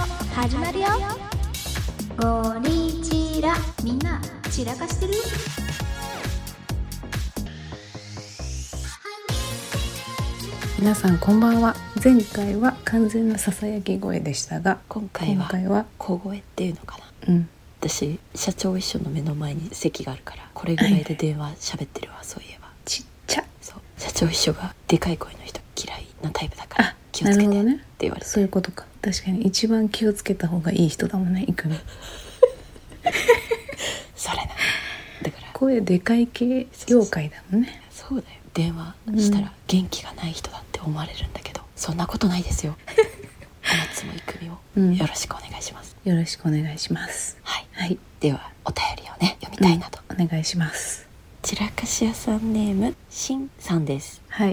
始まるよ。ゴリチラ、みんな散らかしてる？ 皆さんこんばんは。前回は完全なささやき声でしたが、 今回は小声っていうのかな。私社長一緒の目の前に席があるから、これぐらいで電話喋ってるわ。そういえばちっちゃ。 そう、社長一緒がでかい声の人嫌いなタイプだから気をつけてって言われて、 そういうことか。確かに一番気をつけた方がいい人だもんね、いくみ。 それな、だから声でかい系業界だもんね。 そうだよ。電話したら元気がない人だって思われるんだけど、そんなことないですよ。お松もいくみをよろしくお願いします。 よろしくお願いします。 はい、 はい、 ではお便りをね読みたいなと、 お願いします。 散らかし屋さんネームしんさんです。 はい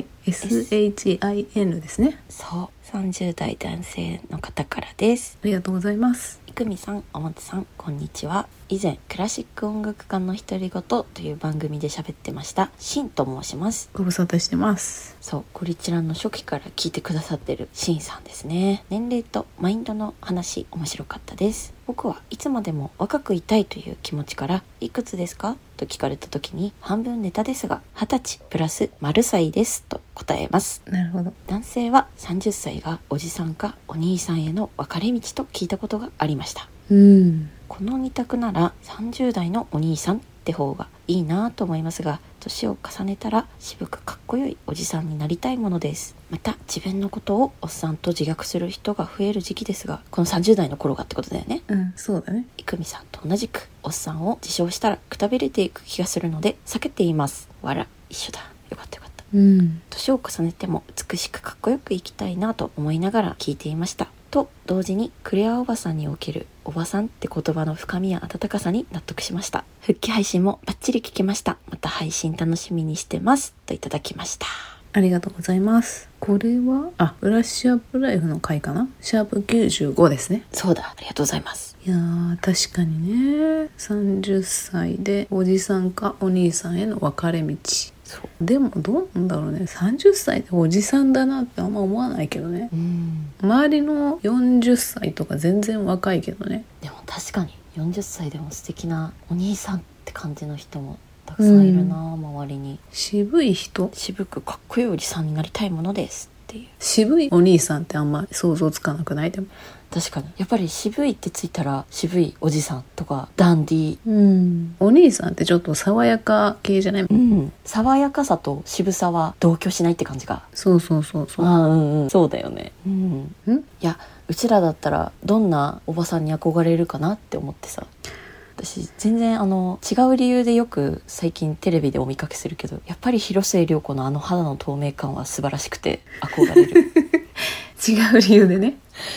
、SHIN ですね。 そう、30代男性の方からです。 ありがとうございます。 いくみさん、おもつさん、こんにちは。以前クラシック音楽家の独り言という番組で喋ってましたしんと申します。 ご無沙汰してます。 そう、ゴリチラの初期から聞いてくださってるしんさんですね。年齢とマインドの話面白かったです。僕はいつまでも若くいたいという気持ちから、いくつですかと聞かれた時に、半分ネタですが20歳プラス丸歳ですと答えます。 なるほど。 男性は30歳がおじさんかお兄さんへの分かれ道と聞いたことがありました。この2択なら30代のお兄さんって方がいいなと思いますが、年を重ねたら渋くかっこよいおじさんになりたいものです。また自分のことをおっさんと自虐する人が増える時期ですが、この30代の頃がってことだよね。 そうだね。 いくみさんと同じくおっさんを自称したらくたびれていく気がするので避けています。わら、一緒だ。よかったよかった。年を重ねても美しくかっこよく生きたいなと思いながら聞いていました。と同時にクレアおばさんにおけるおばさんって言葉の深みや温かさに納得しました。復帰配信もバッチリ聞けました。また配信楽しみにしてますといただきました。 ありがとうございます。これはブラッシュアップライフの回かな。シャープ95ですね。 そうだ、ありがとうございます。 いやー、確かにね、30歳でおじさんかお兄さんへの分かれ道。そうでもどうなんだろうね。30歳でおじさんだなってあんま思わないけどね。周りの40歳とか全然若いけどね。 でも確かに40歳でも素敵なお兄さんって感じの人もたくさんいるな、周りに。 渋い人、 渋くかっこいいおじさんになりたいものですっていう。 渋いお兄さんってあんま想像つかなくない？でも確かにやっぱり渋いってついたら渋いおじさんとかダンディお兄さんってちょっと爽やか系じゃない？ 爽やかさと渋さは同居しないって感じか。 そうそうそうだよね。いや、うちらだったらどんなおばさんに憧れるかなって思ってさ。私全然違う理由でよく最近テレビでお見かけするけど、やっぱり広末涼子の肌の透明感は素晴らしくて憧れる。 違う理由でね。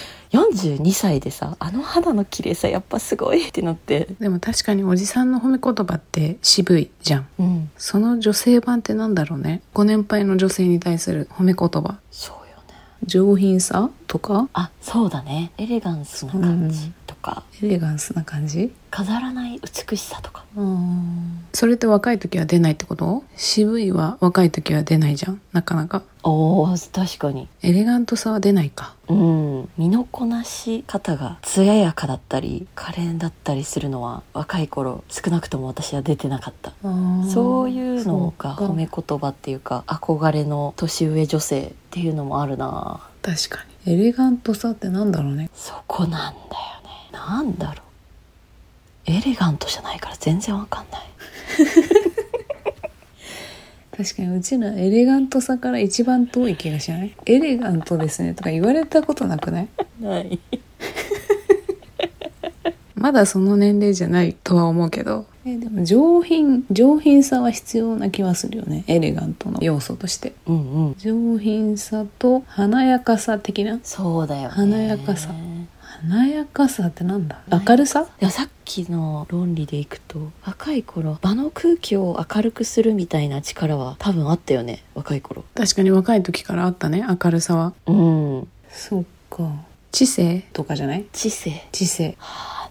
42歳でさ、肌の綺麗さやっぱすごいってなって。 でも確かにおじさんの褒め言葉って渋いじゃん。その女性版ってなんだろうね。ご年配の女性に対する褒め言葉。 そうよね。 上品さとか、 そうだね。エレガンスな感じとか、 エレガンスな感じ、 飾らない美しさとか。 それって若い時は出ないってこと？渋いは若い時は出ないじゃん、なかなか。 確かに。 エレガントさは出ないか。 身のこなし方が艶やかだったり可憐だったりするのは若い頃少なくとも私は出てなかった。そういうのが褒め言葉っていうか、憧れの年上女性っていうのもあるな。 確かに。エレガントさってなんだろうね。 そこなんだよね。なんだろう。エレガントじゃないから全然わかんない。 確かにうちらエレガントさから一番遠い気がしない？エレガントですねとか言われたことなくない？ ない。 まだその年齢じゃないとは思うけど、でも上品さは必要な気はするよね。エレガントの要素として、上品さと華やかさ的な。 そうだよね。 華やかさってなんだ？明るさ？ いや、さっきの論理でいくと、若い頃場の空気を明るくするみたいな力は多分あったよね、若い頃。 確かに若い時からあったね、明るさは。そっか。知性とかじゃない？ 知性。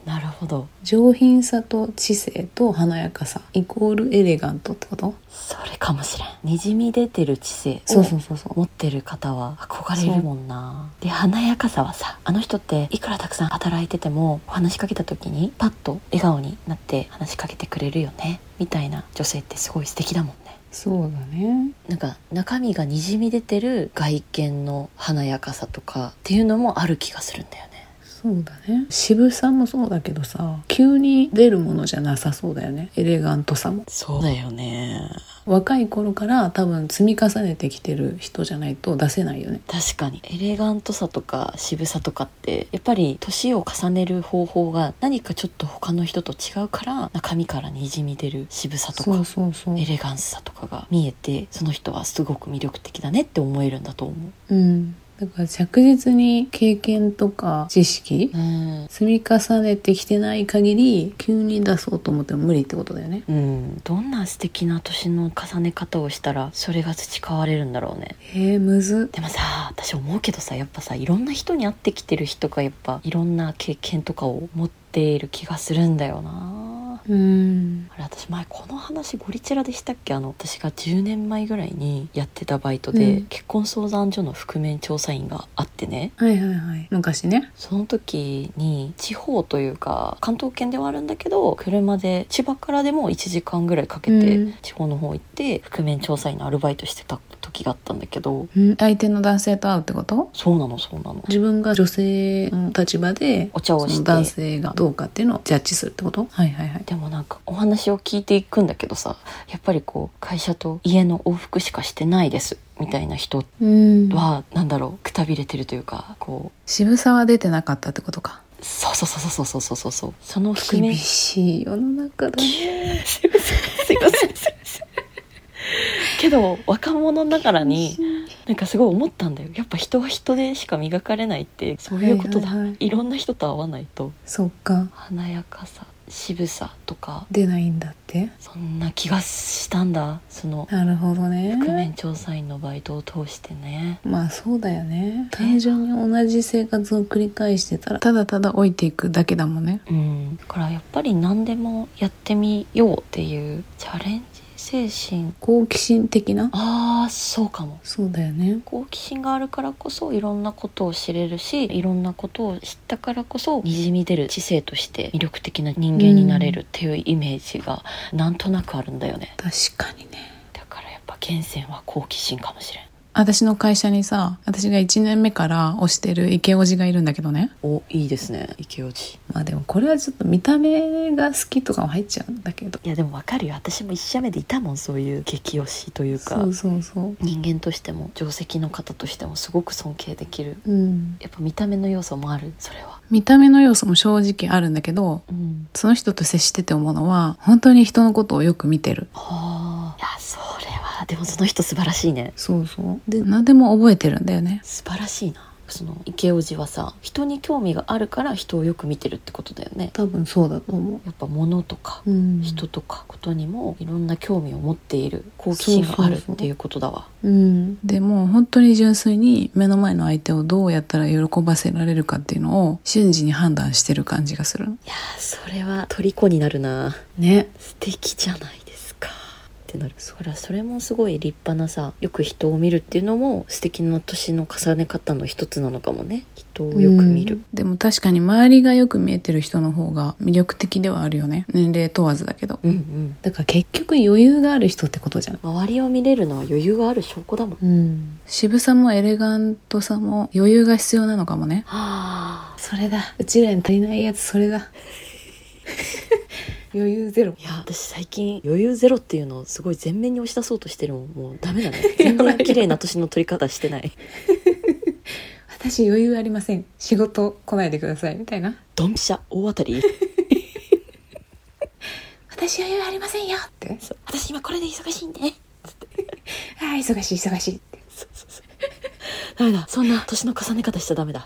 なるほど。 上品さと知性と華やかさイコールエレガントってこと？ それかもしれん。にじみ出てる知性そうをそうそうそう。 持ってる方は憧れるもんな。で華やかさはさ、あの人っていくらたくさん働いてても話しかけた時にパッと笑顔になって話しかけてくれるよねみたいな女性ってすごい素敵だもんね。 そうだね。 なんか中身がにじみ出てる外見の華やかさとかっていうのもある気がするんだよね。 そうだね。渋さもそうだけどさ、急に出るものじゃなさそうだよね。エレガントさも。 そうだよね。 若い頃から多分積み重ねてきてる人じゃないと出せないよね。 確かにエレガントさとか渋さとかってやっぱり年を重ねる方法が何かちょっと他の人と違うから中身からにじみ出る渋さとかそうそうそう。 エレガンスさとかが見えて、その人はすごく魅力的だねって思えるんだと思う。 うん。だから着実に経験とか知識、積み重ねてきてない限り急に出そうと思っても無理ってことだよね。 どんな素敵な年の重ね方をしたらそれが培われるんだろうね。 むず。 でもさ、私思うけどさ、やっぱさいろんな人に会ってきてる人がやっぱいろんな経験とかを持っている気がするんだよな。あれ私前この話ゴリチラでしたっけ？私が10年前ぐらいにやってたバイトで、結婚相談所の覆面調査員があってね。 はいはいはい。昔ね。 その時に地方というか関東圏ではあるんだけど、車で千葉からでも1時間ぐらいかけて地方の方行って覆面調査員のアルバイトしてた時があったんだけど、 相手の男性と会うってこと？ そうなのそうなの。 自分が女性の立場でお茶をしてその男性がどうかっていうのをジャッジするってこと？はいはいはい。 でもなんかお話を聞いていくんだけどさ、やっぱりこう会社と家の往復しかしてないですみたいな人は、なんだろう、くたびれてるというか、こう渋さは出てなかったってことか。 そうそうそうそうそうそうそうそう。その覆面厳しい世の中だね。 すいませんけど若者ながらになんかすごい思ったんだよ。やっぱ人は人でしか磨かれないってそういうことだ、 はいはいはい、 いろんな人と会わないとそっか華やかさ渋さとか出ないんだって。 そんな気がしたんだ。そのなるほどね。 覆面調査員のバイトを通してね。 まあそうだよね。単純に同じ生活を繰り返してたらただただ老いていくだけだもんね。 だからやっぱり何でもやってみようっていうチャレンジ精神、 好奇心的な。 そうかも。 そうだよね。 好奇心があるからこそいろんなことを知れるし、いろんなことを知ったからこそにじみ出る知性として魅力的な人間になれるっていうイメージがなんとなくあるんだよね。 確かにね。 だからやっぱ源泉は好奇心かもしれん。 私の会社にさ、私が1年目から推してるイケオジがいるんだけどね。 お、いいですね、イケオジ。 まあでもこれはちょっと見た目が好きとかも入っちゃうんだけど。 いやでもわかるよ。私も一社目でいたもん、そういう激推しというか。 そうそうそう。 人間としても定石の方としてもすごく尊敬できる。やっぱ見た目の要素もある、それは。 見た目の要素も正直あるんだけど、その人と接してて思うのは本当に人のことをよく見てる。 いやそれはでもその人素晴らしいね。 そうそう。で何でも覚えてるんだよね。 素晴らしいな。そのイケオジはさ、人に興味があるから人をよく見てるってことだよね。 多分そうだと思う。 やっぱ物とか、人とかことにもいろんな興味を持っている好奇心があるっていうことだわ。 でも本当に純粋に目の前の相手をどうやったら喜ばせられるかっていうのを瞬時に判断してる感じがする。 いやそれは虜になるな。 ね。 素敵じゃないですかってなる。それもすごい立派なさ、よく人を見るっていうのも素敵な年の重ね方の一つなのかもね。人をよく見る。 でも確かに周りがよく見えてる人の方が魅力的ではあるよね。年齢問わずだけど。だから結局余裕がある人ってことじゃん。 周りを見れるのは余裕がある証拠だもん。 渋さもエレガントさも余裕が必要なのかもね。 それだ。うちらに足りないやつそれだ。余裕ゼロ。 いや私最近余裕ゼロっていうのをすごい前面に押し出そうとしてるもん。もうダメだね。全然綺麗な年の取り方してない。 私余裕ありません、仕事来ないでくださいみたいな。 ドンピシャ大当たり。 私余裕ありませんよって。 私今これで忙しいんで忙しい忙しいって。 ダメだ、そんな年の重ね方しちゃダメだ。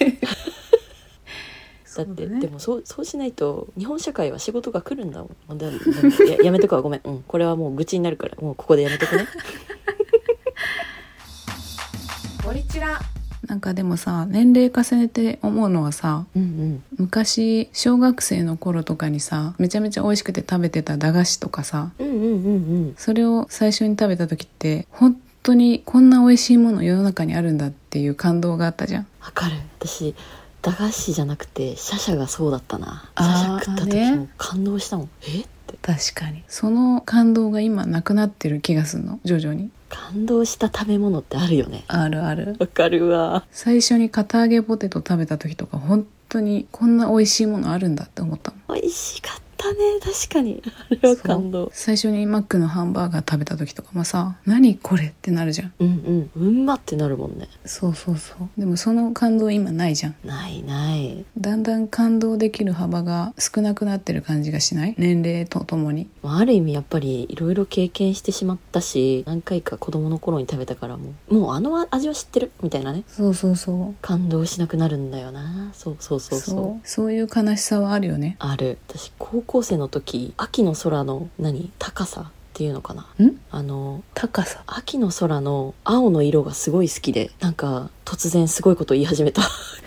だって、でもそうしないと日本社会は仕事が来るんだもん。やめとくわ、ごめん。これはもう愚痴になるからもうここでやめとくね。 ゴリチラなんかでもさ、年齢重ねて思うのはさ、昔小学生の頃とかにさ、めちゃめちゃ美味しくて食べてた駄菓子とかさ、それを最初に食べた時って本当にこんな美味しいもの世の中にあるんだっていう感動があったじゃん。 わかる。私駄菓子じゃなくてシャシャがそうだったな。シャシャ食った時も感動したもん。えって。 確かにその感動が今なくなってる気がするの、徐々に。 感動した食べ物ってあるよね。 あるある。 わかるわ。 最初に堅揚げポテト食べた時とか本当にこんな美味しいものあるんだって思ったもん。 美味しかったね。確かにあれは感動。 最初にマックのハンバーガー食べた時とかもさ、何これってなるじゃん。 うんまってなるもんね。 そうでもその感動今ないじゃん。 ないだんだん感動できる幅が少なくなってる感じがしない？年齢とともに。 ある意味やっぱりいろいろ経験してしまったし、何回か子供の頃に食べたからもうあの味は知ってるみたいなね。 そう感動しなくなるんだよな。 そういう悲しさはあるよね。 ある。私高校生の時、秋の空の高さっていうのかな、 高さ。 秋の空の青の色がすごい好きで、なんか突然すごいこと言い始めた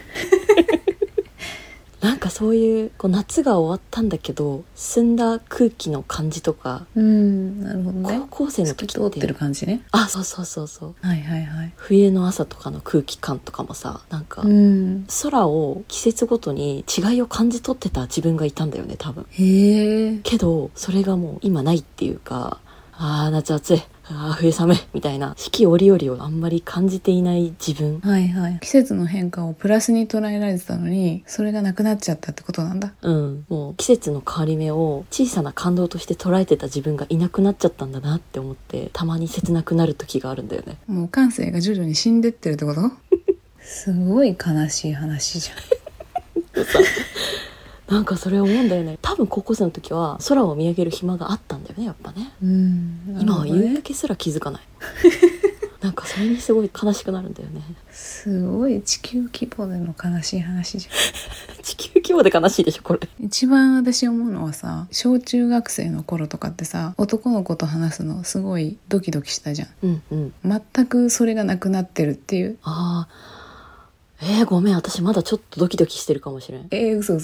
なんかそういう夏が終わったんだけど澄んだ空気の感じとか、 なるほどね。 高校生の時って透き通ってる感じね。 あ、そうはい冬の朝とかの空気感とかもさ、なんか空を季節ごとに違いを感じ取ってた自分がいたんだよね、多分。 へえ。 けどそれがもう今ないっていうか、夏暑い、冬寒いみたいな四季折々をあんまり感じていない自分。 季節の変化をプラスに捉えられてたのに、それがなくなっちゃったってことなんだ。 もう季節の変わり目を小さな感動として捉えてた自分がいなくなっちゃったんだなって思って、たまに切なくなる時があるんだよね。 もう感性が徐々に死んでってるってことすごい悲しい話じゃんなんかそれ思うんだよね。多分高校生の時は空を見上げる暇があったんだよね、やっぱね。今は夕焼けすら気づかないなんかそれにすごい悲しくなるんだよね。 すごい地球規模での悲しい話じゃん地球規模で悲しいでしょこれ。 一番私思うのはさ、小中学生の頃とかってさ、男の子と話すのすごいドキドキしたじゃん。全くそれがなくなってるっていう。 ごめん、私まだちょっとドキドキしてるかもしれん。 嘘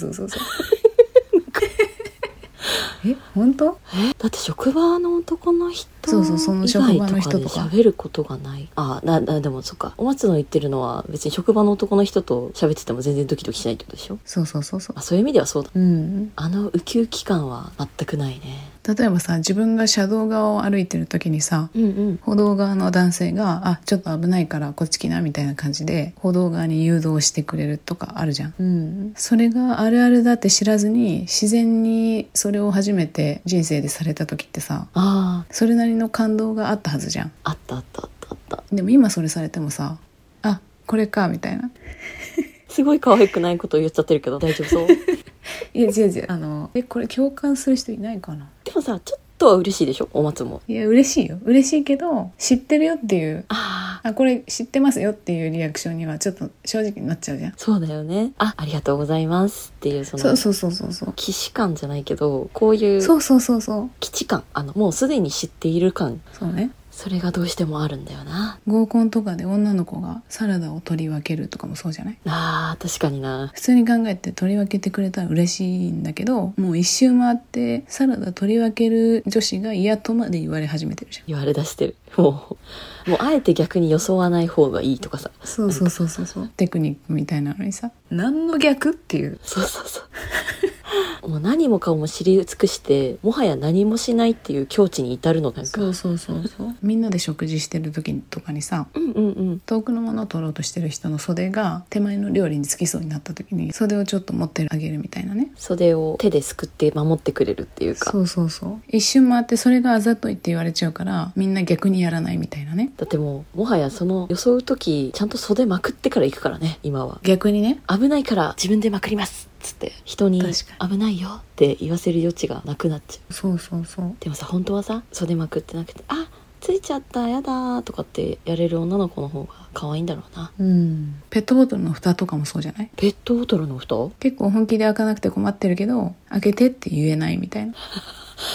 本当？ だって職場の男の人その職場の人とか喋ることがない。でもそっか、お松の言ってるのは別に職場の男の人と喋ってても全然ドキドキしないってことでしょ。そういう意味ではそうだ。ウキウキ感は全くないね。 例えばさ、自分が車道側を歩いてる時にさ、歩道側の男性がちょっと危ないからこっち来なみたいな感じで歩道側に誘導してくれるとかあるじゃん。それがあるあるだって知らずに自然にそれを初めて人生でされた時ってさ、それなりの感動があったはずじゃん。 あった。 でも今それされてもさ、これかみたいなすごい可愛くないことを言っちゃってるけど大丈夫そういや違うこれ共感する人いないかな。 でもさ、ちょっとは嬉しいでしょ、お松も。 いや嬉しいよ。嬉しいけど、知ってるよっていう、これ知ってますよっていうリアクションにはちょっと正直になっちゃうじゃん。 そうだよね。ありがとうございますっていう、そう既視感じゃないけど、こういう基地感、もうすでに知っている感。 そうね。 それがどうしてもあるんだよな。 合コンとかで女の子がサラダを取り分けるとかもそうじゃない？ 確かにな。 普通に考えて取り分けてくれたら嬉しいんだけど、もう一周回ってサラダ取り分ける女子が嫌とまで言われ始めてるじゃん。 言われ出してる。もうあえて逆に装わない方がいいとかさ。 そうテクニックみたいなのにさ、何の逆っていう。もう何もかも知り尽くしてもはや何もしないっていう境地に至るの。なんかそうみんなで食事してる時とかにさ、遠くのものを取ろうとしてる人の袖が手前の料理につきそうになった時に、袖をちょっと持ってあげるみたいなね。 袖を手ですくって守ってくれるっていうか。 一瞬回ってそれがあざといって言われちゃうから、みんな逆にやらないみたいなね。 だってもはやその装う時ちゃんと袖まくってから行くからね、今は。 逆にね、 危ないから自分でまくりますつって人に危ないよって言わせる余地がなくなっちゃう。でもさ、本当はさ、袖まくってなくてついちゃったやだとかってやれる女の子の方が可愛いんだろうな。 ペットボトルの蓋とかもそうじゃない？ ペットボトルの蓋？ 結構本気で開かなくて困ってるけど開けてって言えないみたいな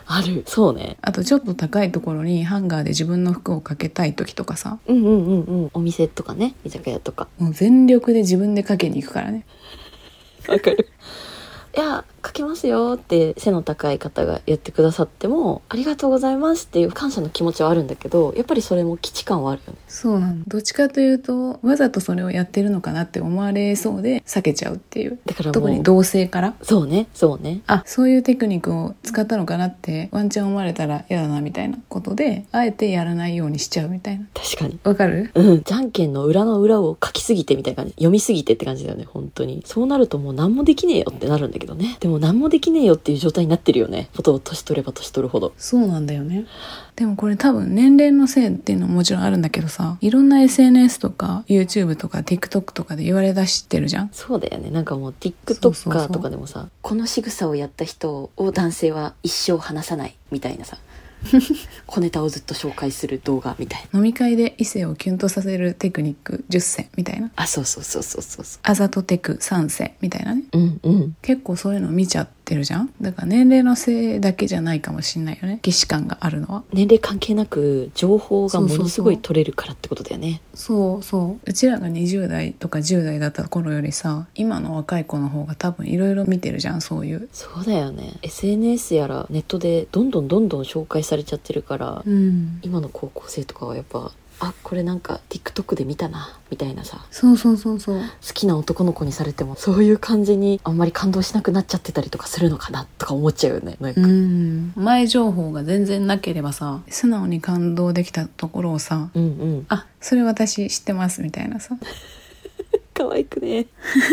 ある。そうね。 あとちょっと高いところにハンガーで自分の服をかけたい時とかさ、 お店とかね、居酒屋とか。 もう全力で自分でかけに行くからね。 わかる。いや、かけますよって背の高い方が言ってくださっても、ありがとうございますっていう感謝の気持ちはあるんだけど、やっぱりそれも基地感はあるよね。 そうなの。どっちかというとわざとそれをやってるのかなって思われそうで避けちゃうっていう。 だからもう特に同性からそうね。 あ、そういうテクニックを使ったのかなってワンチャン思われたら嫌だなみたいなことであえてやらないようにしちゃうみたいな。 確かに。 わかる？ じゃんけんの裏の裏を書きすぎてみたいな感じ、読みすぎてって感じだよね。本当にそうなるともう何もできねえよってなるんだけどね。でも何もできねえよっていう状態になってるよね。ことを年取れば年取るほど。 そうなんだよね。でもこれ多分年齢のせいっていうのももちろんあるんだけどさ、いろんな SNS とか YouTube とか TikTok とかで言われ出してるじゃん。 そうだよね。なんかもうそうそうそう TikToker とかでもさ、この仕草をやった人を男性は一生離さないみたいなさ小ネタをずっと紹介する動画みたいな。 飲み会で異性をキュンとさせるテクニック10選みたいな。 あ、そうあざとテク3選みたいなね。 うん結構そういうの見ちゃってるじゃん。だから年齢のせいだけじゃないかもしんないよね、既視感があるのは。 年齢関係なく情報がものすごい取れるからってことだよね。 そううちらが20代とか10代だった頃よりさ、今の若い子の方が多分いろいろ見てるじゃん。そういう。 そうだよね。 SNS やらネットでどんどん紹介されちゃってるから、今の高校生とかはやっぱ、あ、これなんか TikTok で見たなみたいなさ。 そう好きな男の子にされてもそういう感じにあんまり感動しなくなっちゃってたりとかするのかなとか思っちゃうよね。なんか前情報が全然なければさ、素直に感動できたところをさ、あ、それ私知ってますみたいなさ可愛くね。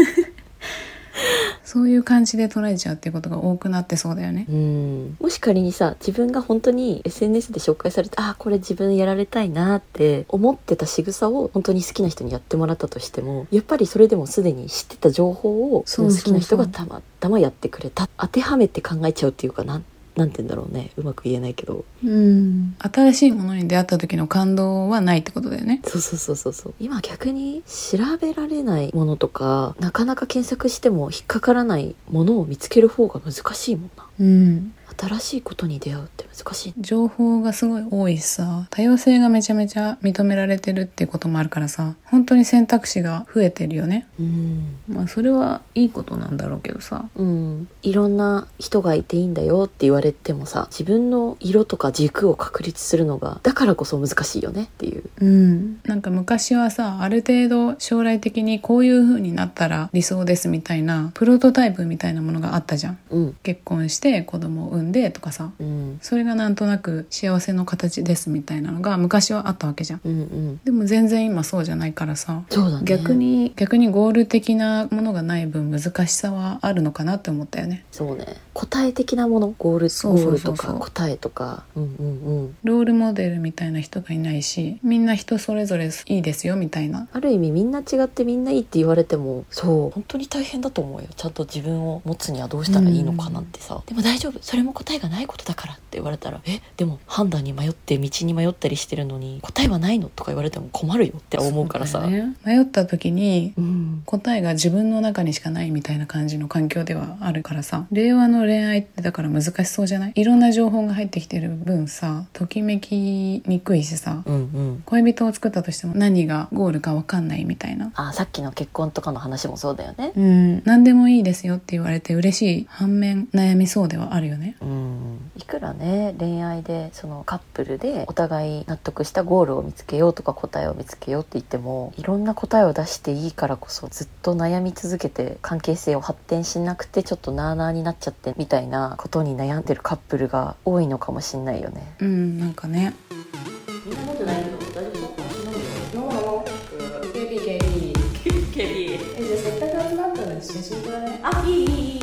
そういう感じで捉えちゃうっていうことが多くなってそうだよね。 もし仮にさ、自分が本当に SNS で紹介されて、あ、これ自分やられたいなって思ってた仕草を本当に好きな人にやってもらったとしても、やっぱりそれでもすでに知ってた情報をその好きな人がたまたまやってくれた、当てはめて考えちゃうっていうかな。なんて言うんだろうね、うまく言えないけど、 新しいものに出会った時の感動はないってことだよね。 そう。今逆に調べられないものとか、なかなか検索しても引っかからないものを見つける方が難しいもんな。新しいことに出会うって難しい。 情報がすごい多いしさ、多様性がめちゃめちゃ認められてるっていうこともあるからさ、本当に選択肢が増えてるよね。まあそれはいいことなんだろうけどさ、 いろんな人がいていいんだよって言われてもさ、自分の色とか軸を確立するのがだからこそ難しいよねっていう。 なんか昔はさ、ある程度将来的にこういう風になったら理想ですみたいなプロトタイプみたいなものがあったじゃん。結婚して子供を産んでとかさ、それがなんとなく幸せの形ですみたいなのが昔はあったわけじゃん。でも全然今そうじゃないからさ、 そうだね、 逆にゴール的なものがない分難しさはあるのかなって思ったよね。 そうね、答え的なもの、ゴールとか答えとか、 ロールモデルみたいな人がいないし、みんな人それぞれいいですよみたいな。 ある意味みんな違ってみんないいって言われても、そう本当に大変だと思うよ。ちゃんと自分を持つにはどうしたらいいのかなってさ、でも大丈夫、それも答えがないことだからって言われたら、でも判断に迷って道に迷ったりしてるのに答えはないのとか言われても困るよって思うからさ、 迷った時に、答えが自分の中にしかないみたいな感じの環境ではあるからさ、令和の恋愛ってだから難しそうじゃない？いろんな情報が入ってきてる分さ、ときめきにくいしさ、恋人を作ったとしても何がゴールか分かんないみたいな。 さっきの結婚とかの話もそうだよね。 何でもいいですよって言われて嬉しい反面悩みそうではあるよね。 いくらね、恋愛でそのカップルでお互い納得したゴールを見つけようとか答えを見つけようって言っても、いろんな答えを出していいからこそずっと悩み続けて関係性を発展しなくて、ちょっとなあなあになっちゃってみたいなことに悩んでるカップルが多いのかもしんないよね。 なんかね、 みんな持ってないけど大丈夫かもしれないよ。 じゃあせっかく集まったので写真撮らない？ いい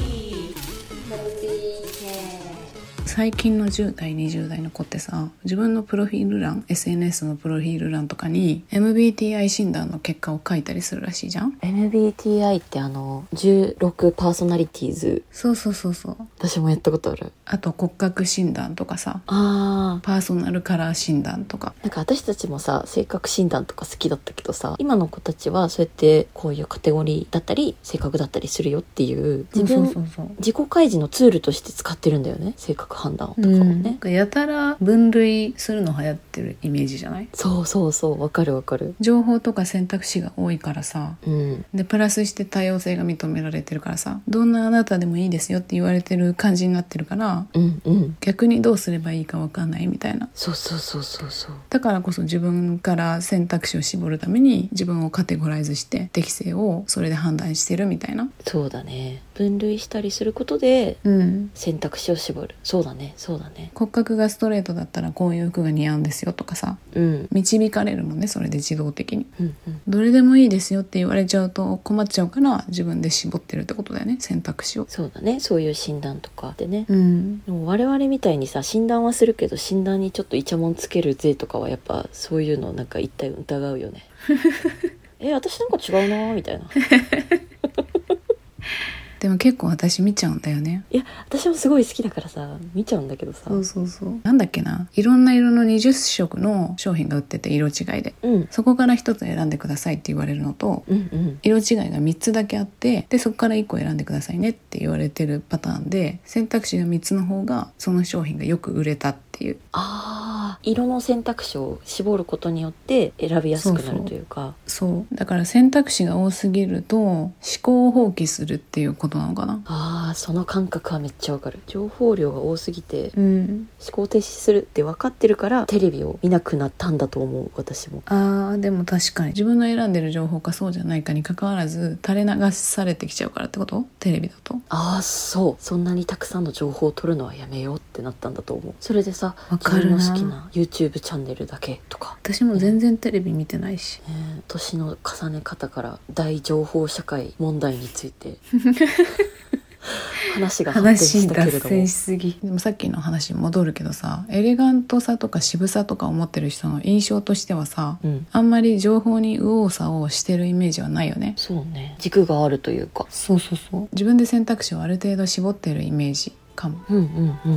最近の10代20代の子ってさ、自分のプロフィール欄、 SNS のプロフィール欄とかに MBTI 診断の結果を書いたりするらしいじゃん。 MBTI って16パーソナリティーズ。 そう私もやったことある。 あと骨格診断とかさ、パーソナルカラー診断とか。 なんか私たちもさ、性格診断とか好きだったけどさ、今の子たちはそうやってこういうカテゴリーだったり性格だったりするよっていう自己開示のツールとして使ってるんだよね、性格判断とかもね、 やたら分類するの流行ってるイメージじゃない？ そうそうそう、わかるわかる。 情報とか選択肢が多いからさ、 うんでプラスして多様性が認められてるからさ、どんなあなたでもいいですよって言われてる感じになってるから、 うんうん、 逆にどうすればいいか分かんないみたいな。 そうそうそうそうそう。 だからこそ自分から選択肢を絞るために自分をカテゴライズして適性をそれで判断してるみたいな。 そうだね、分類したりすることでうん選択肢を絞る。そうだねそうだね。 骨格がストレートだったらこういう服が似合うんですよとかさ、 うん導かれるもんね、それで自動的に。 うんうん、 どれでもいいですよって言われちゃうと困っちゃうから自分で絞ってるってことだよね、選択肢を。 そうだね、そういう診断とかでね。 うんでも我々みたいにさ、診断はするけど診断にちょっとイチャモンつける税とかはやっぱそういうのなんか一体疑うよね私なんか違うなみたいなでも結構私見ちゃうんだよね。 いや私もすごい好きだからさ見ちゃうんだけどさ。 そうそうそう、なんだっけな、いろんな色の20色の商品が売ってて、色違いで、 うんそこから1つ選んでくださいって言われるのと、 うんうん色違いが3つだけあって、でそこから1個選んでくださいねって言われてるパターンで、選択肢が3つの方がその商品がよく売れたっていう。 色の選択肢を絞ることによって選びやすくなるというか。 そうだから選択肢が多すぎると思考を放棄するっていうことなのかな。 その感覚はめっちゃわかる。情報量が多すぎてうん思考停止するって分かってるからテレビを見なくなったんだと思う、私も。 でも確かに自分の選んでる情報かそうじゃないかに関わらず垂れ流されてきちゃうからってこと？テレビだと。 そんなにたくさんの情報を取るのはやめようってなったんだと思う。それでさ、 わかるな、 自分の好きな YouTube チャンネルだけとか。 私も全然テレビ見てないし、 年の重ね方から大情報社会問題について話が発展したけれども、 脱線しすぎ。でもさっきの話に戻るけどさ、エレガントさとか渋さとか思ってる人の印象としてはさ、あんまり情報に右往左往してるイメージはないよね。 そうね、軸があるというか。 そうそうそう、自分で選択肢をある程度絞ってるイメージかも。 うんうんうんうん。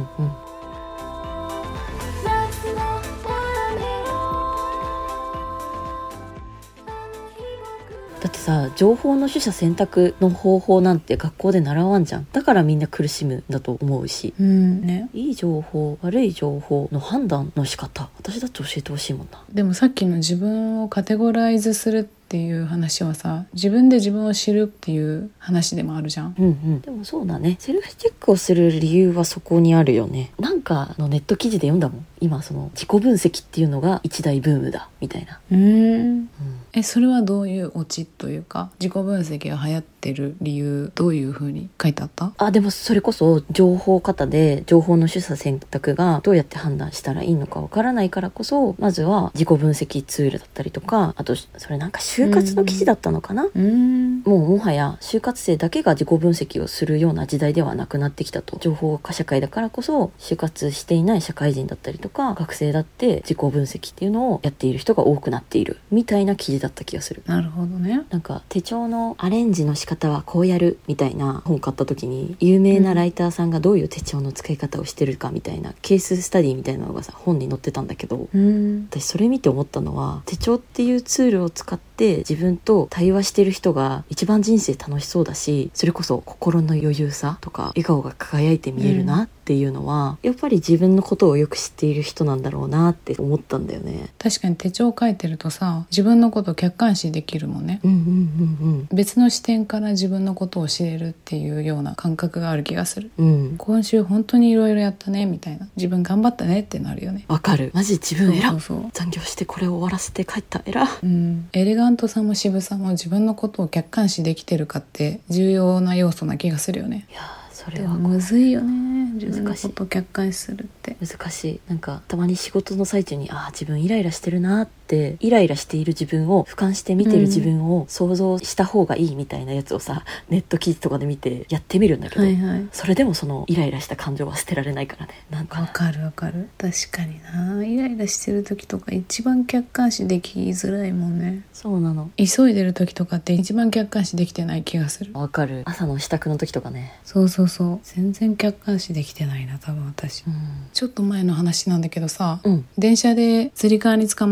だってさ、情報の取捨選択の方法なんて学校で習わんじゃん。だからみんな苦しむんだと思うし、 ね、 いい情報悪い情報の判断の仕方、私だって教えてほしいもんな。 でもさっきの自分をカテゴライズするっていう話はさ、自分で自分を知るっていう話でもあるじゃん。 でもそうだね、セルフチェックをする理由はそこにあるよね。なんかのネット記事で読んだもん、今その自己分析っていうのが一大ブームだみたいな。 それはどういうオチというか、自己分析が流行ってる理由、どういう風に書いてあった？ でもそれこそ情報型で情報の取捨選択がどうやって判断したらいいのかわからないからこそ、まずは自己分析ツールだったりとか、あとそれなんか就活の記事だったのかな。もうもはや就活生だけが自己分析をするような時代ではなくなってきたと。情報化社会だからこそ、就活していない社会人だったりとか学生だって自己分析っていうのをやっている人が多くなっているみたいな記事だった気がする。 なるほどね。 なんか手帳のアレンジの仕方はこうやるみたいな本買った時に、有名なライターさんがどういう手帳の使い方をしてるかみたいなケーススタディみたいなのがさ、本に載ってたんだけど、私それ見て思ったのは、手帳っていうツールを使って自分と対話してる人が一番人生楽しそうだし、それこそ心の余裕さとか笑顔が輝いて見えるなっていうのは、やっぱり自分のことをよく知っている人なんだろうなって思ったんだよね。 確かに手帳書いてるとさ、自分のことを客観視できるもんね。別の視点から自分のことを知れるっていうような感覚がある気がする。今週本当にいろいろやったねみたいな、自分頑張ったねってなるよね。 わかる、マジ自分偉。 そう残業してこれを終わらせて帰った偉。 エレガントさも渋さも自分のことを客観視できてるかって重要な要素な気がするよね。 いやそれはむずいよね、自分のことを客観視するって難しい。なんかたまに仕事の最中に自分イライラしてるなって、イライラしている自分を俯瞰して見てる自分を想像した方がいいみたいなやつをさ、ネット記事とかで見てやってみるんだけど、それでもそのイライラした感情は捨てられないからね。なんかわかる。確かにな、イライラしてる時とか一番客観視できづらいもんね。 そうなの。 急いでる時とかって一番客観視できてない気がする。 わかる。朝の支度の時とかね。 そう全然客観視できてないな多分私、ちょっと前の話なんだけどさ、電車でつり革に捕まって満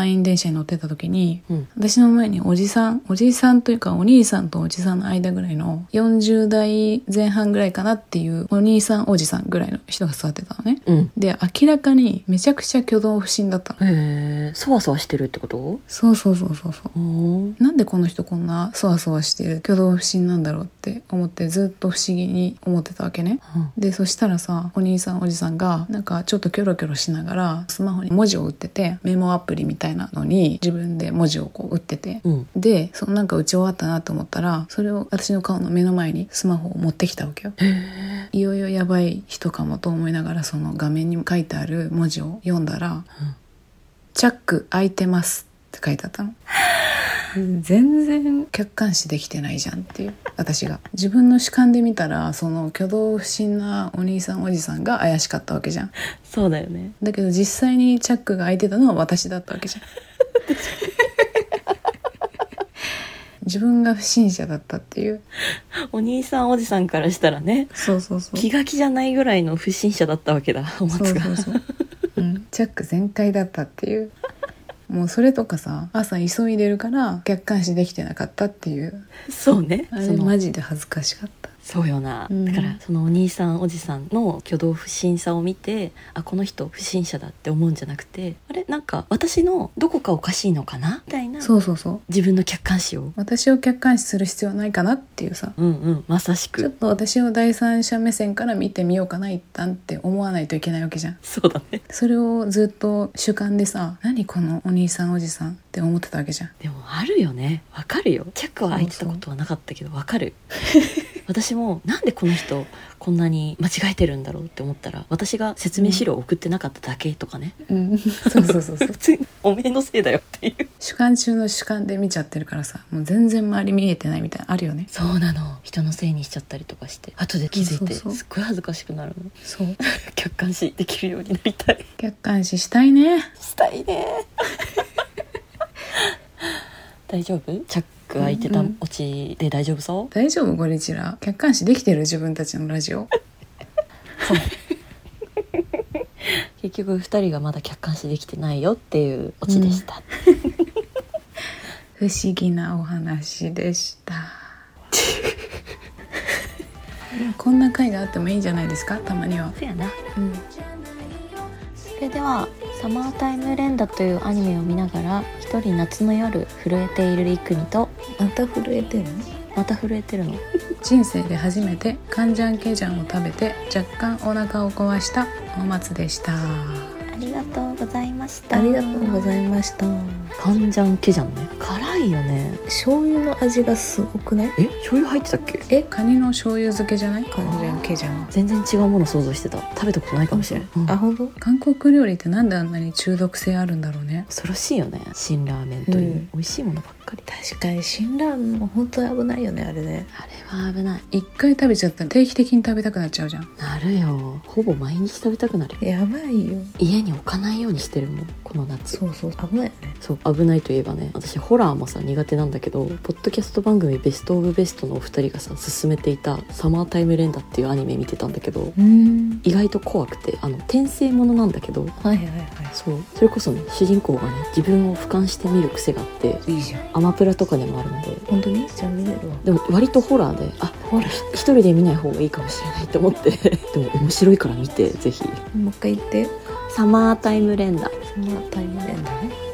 満員電車に乗ってた時に、 うん私の前におじさんというかお兄さんとおじさんの間ぐらいの40代前半ぐらいかなっていうお兄さんおじさんぐらいの人が座ってたのね。 うんで明らかにめちゃくちゃ挙動不審だったの。 へえ、そわそわしてるってこと？ そうなんでこの人こんなそわそわしてる挙動不審なんだろうって思ってずっと不思議に思ってたわけね。でそしたらさ、お兄さんおじさんがなんかちょっとキョロキョロしながらスマホに文字を打ってて、メモアプリみたいなのに自分で文字をこう打ってて、でそのなんか打ち終わったなと思ったら、それを私の顔の目の前にスマホを持ってきたわけよ。いよいよやばい人かもと思いながらその画面に書いてある文字を読んだら、チャック開いてますって書いてあったの。全然客観視できてないじゃんっていう。私が自分の主観で見たらその挙動不審なお兄さんおじさんが怪しかったわけじゃん。 そうだよね。 だけど実際にチャックが開いてたのは私だったわけじゃん。自分が不審者だったっていう。 お兄さんおじさんからしたらね、 そう気が気じゃないぐらいの不審者だったわけだ、お松が。 チャック全開だったっていう。もうそれとかさ、朝急いでるから客観視できてなかったっていう。 そうね。 あれマジで恥ずかしかった。 そうよな、だからそのお兄さんおじさんの挙動不審さを見て、あ、この人不審者だって思うんじゃなくて、あれなんか私のどこかおかしいのかなみたいな。 そう自分の客観視を、 私を客観視する必要はないかなっていうさ、 まさしくちょっと私を第三者目線から見てみようかな一旦って思わないといけないわけじゃん。 そうだね。 それをずっと主観でさ、何このお兄さんおじさんって思ってたわけじゃん。 でもあるよね、わかるよ。チャックは開いてたことはなかったけどわかる。私もなんでこの人こんなに間違えてるんだろうって思ったら、私が説明資料を送ってなかっただけとかね、 そう普通におめえのせいだよっていう、 主観中の主観で見ちゃってるからさ、もう全然周り見えてないみたいなあるよね。 そうなの。人のせいにしちゃったりとかして後で気づいてすっごい恥ずかしくなるの。 そう客観視できるようになりたい。 客観視したいね。 大丈夫？チャック開いてたオチで大丈夫そう？ 大丈夫？ゴリチラ客観視できてる？自分たちのラジオ。 そう結局2人がまだ客観視できてないよっていうオチでした、 不思議なお話でした。こんな回があってもいいんじゃないですか、たまには。 そうやな、それではサマータイム連打というアニメを見ながら一人夏の夜震えているりくみと、 また震えてるの？ また震えてるの？ 人生で初めてカンジャンケジャンを食べて若干お腹を壊したお松でした。 ありがとうございました。 ありがとうございました。 カンジャンケジャンね、辛いよね。 醤油の味がすごくない？ 醤油入ってたっけ？ カニの醤油漬けじゃない？カンジャンケジャンは全然違うもの想像してた。食べたことないかもしれない、 あ、本当？韓国料理ってなんであんなに中毒性あるんだろうね。 恐ろしいよね。辛ラーメンという、美味しいものばっかり。 確かに辛ラーメンも本当に危ないよね、あれね。 あれは危ない。 一回食べちゃったら定期的に食べたくなっちゃうじゃん。 なるよ。ほぼ毎日食べたくなる。 やばいよ。 家に置かないようにしてるもん、この夏。 そう危ないよね。 そう危ないといえばね、私ホラーもさ苦手なんだけど、ポッドキャスト番組ベストオブベストのお二人がさ勧めていたサマータイム連打っていうアニメ見てたんだけど、意外と怖くて、転生ものなんだけど、そうそれこそね、主人公がね自分を俯瞰して見る癖があって、 いいじゃん。 アマプラとかでもあるので。 本当に？じゃあ見れるわ。 でも割とホラーで、一人で見ない方がいいかもしれないって思ってでも面白いから見て、ぜひ。 もう一回言って。 サマータイム連打。 サマータイム連打ね。